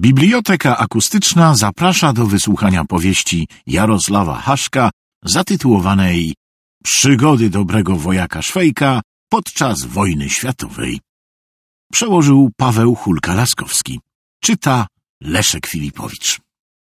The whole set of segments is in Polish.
Biblioteka Akustyczna zaprasza do wysłuchania powieści Jarosława Haszka zatytułowanej Przygody dobrego wojaka Szwejka podczas wojny światowej. Przełożył Paweł Hulka-Laskowski. Czyta Leszek Filipowicz.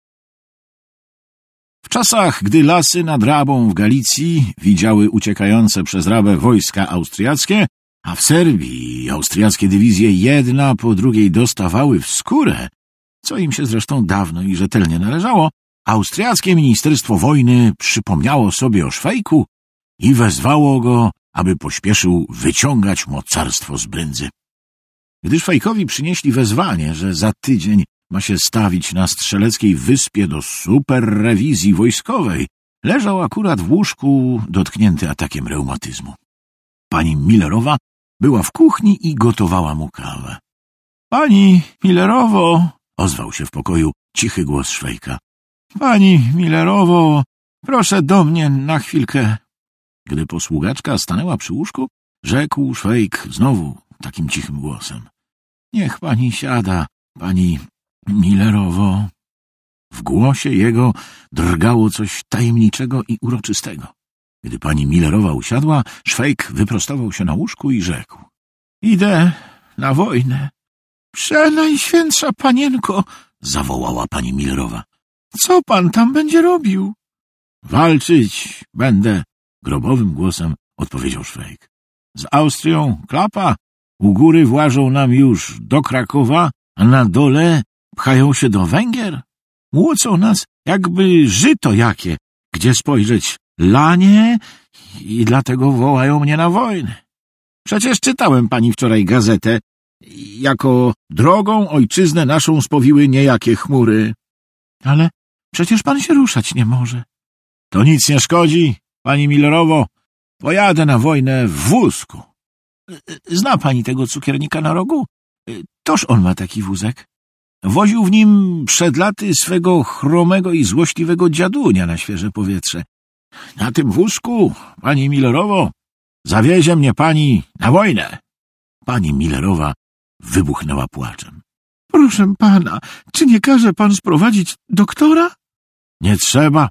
W czasach, gdy lasy nad Rabą w Galicji widziały uciekające przez Rabę wojska austriackie, a w Serbii austriackie dywizje jedna po drugiej dostawały w skórę, co im się zresztą dawno i rzetelnie należało, austriackie Ministerstwo Wojny przypomniało sobie o Szwejku i wezwało go, aby pośpieszył wyciągać mocarstwo z brędzy. Gdy Szwejkowi przynieśli wezwanie, że za tydzień ma się stawić na strzeleckiej wyspie do superrewizji wojskowej, leżał akurat w łóżku dotknięty atakiem reumatyzmu. Pani Millerowa była w kuchni i gotowała mu kawę. — Pani Millerowo! — ozwał się w pokoju cichy głos Szwejka. — Pani Millerowo, proszę do mnie na chwilkę. Gdy posługaczka stanęła przy łóżku, rzekł Szwejk znowu takim cichym głosem. — Niech pani siada, pani Millerowo. W głosie jego drgało coś tajemniczego i uroczystego. Gdy pani Millerowa usiadła, Szwejk wyprostował się na łóżku i rzekł. — Idę na wojnę. — Przenajświętsza panienko! — zawołała pani Millerowa. — Co pan tam będzie robił? — Walczyć będę! — grobowym głosem odpowiedział Szwejk. — Z Austrią klapa. U góry włażą nam już do Krakowa, a na dole pchają się do Węgier. Młocą nas jakby żyto jakie, gdzie spojrzeć lanie i dlatego wołają mnie na wojnę. Przecież czytałem pani wczoraj gazetę, jako drogą ojczyznę naszą spowiły niejakie chmury. Ale przecież pan się ruszać nie może. To nic nie szkodzi, pani Millerowo. Pojadę na wojnę w wózku. Zna pani tego cukiernika na rogu? Toż on ma taki wózek. Woził w nim przed laty swego chromego i złośliwego dziadunia na świeże powietrze. Na tym wózku, pani Millerowo, zawiezie mnie pani na wojnę. Pani Millerowa wybuchnęła płaczem. — Proszę pana, czy nie każe pan sprowadzić doktora? — Nie trzeba.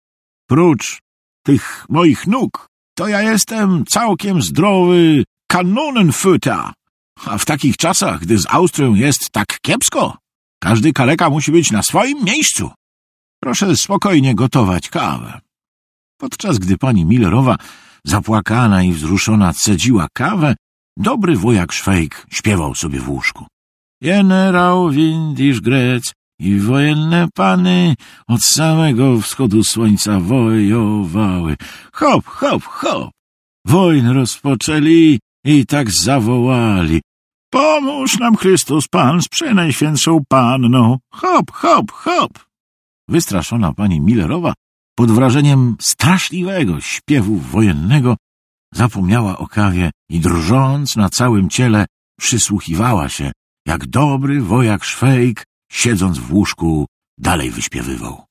Prócz tych moich nóg, to ja jestem całkiem zdrowy Kanonenfutter. A w takich czasach, gdy z Austrią jest tak kiepsko, każdy kaleka musi być na swoim miejscu. Proszę spokojnie gotować kawę. Podczas gdy pani Millerowa, zapłakana i wzruszona, cedziła kawę, dobry wojak Szwejk śpiewał sobie w łóżku. Generał Windisch Grec i wojenne pany od samego wschodu słońca wojowały. Hop, hop, hop! Wojnę rozpoczęli i tak zawołali. Pomóż nam Chrystus Pan z przenajświętszą Panną. Hop, hop, hop! Wystraszona pani Millerowa pod wrażeniem straszliwego śpiewu wojennego zapomniała o kawie i drżąc na całym ciele przysłuchiwała się, jak dobry wojak Szwejk, siedząc w łóżku, dalej wyśpiewywał.